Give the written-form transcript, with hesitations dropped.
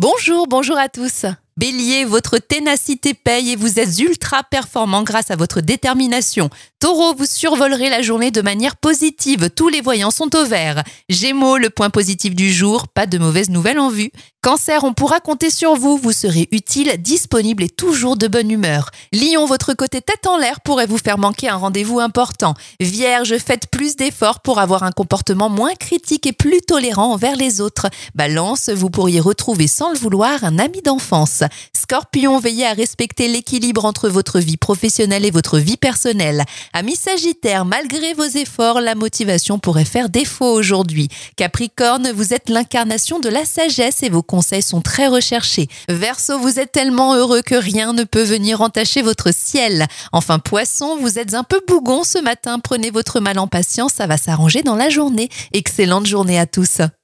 Bonjour à tous. Bélier, votre ténacité paye et vous êtes ultra performant grâce à votre détermination. Taureau, vous survolerez la journée de manière positive, tous les voyants sont au vert. Gémeaux, le point positif du jour, pas de mauvaises nouvelles en vue. Cancer, on pourra compter sur vous, vous serez utile, disponible et toujours de bonne humeur. Lion, votre côté tête en l'air pourrait vous faire manquer un rendez-vous important. Vierge, faites plus d'efforts pour avoir un comportement moins critique et plus tolérant envers les autres. Balance, vous pourriez retrouver sans le vouloir un ami d'enfance. Scorpion, veillez à respecter l'équilibre entre votre vie professionnelle et votre vie personnelle. Amis Sagittaire, malgré vos efforts, la motivation pourrait faire défaut aujourd'hui. Capricorne, vous êtes l'incarnation de la sagesse et vos conseils sont très recherchés. Verseau, vous êtes tellement heureux que rien ne peut venir entacher votre ciel. Enfin Poisson, vous êtes un peu bougon ce matin, prenez votre mal en patience, ça va s'arranger dans la journée. Excellente journée à tous.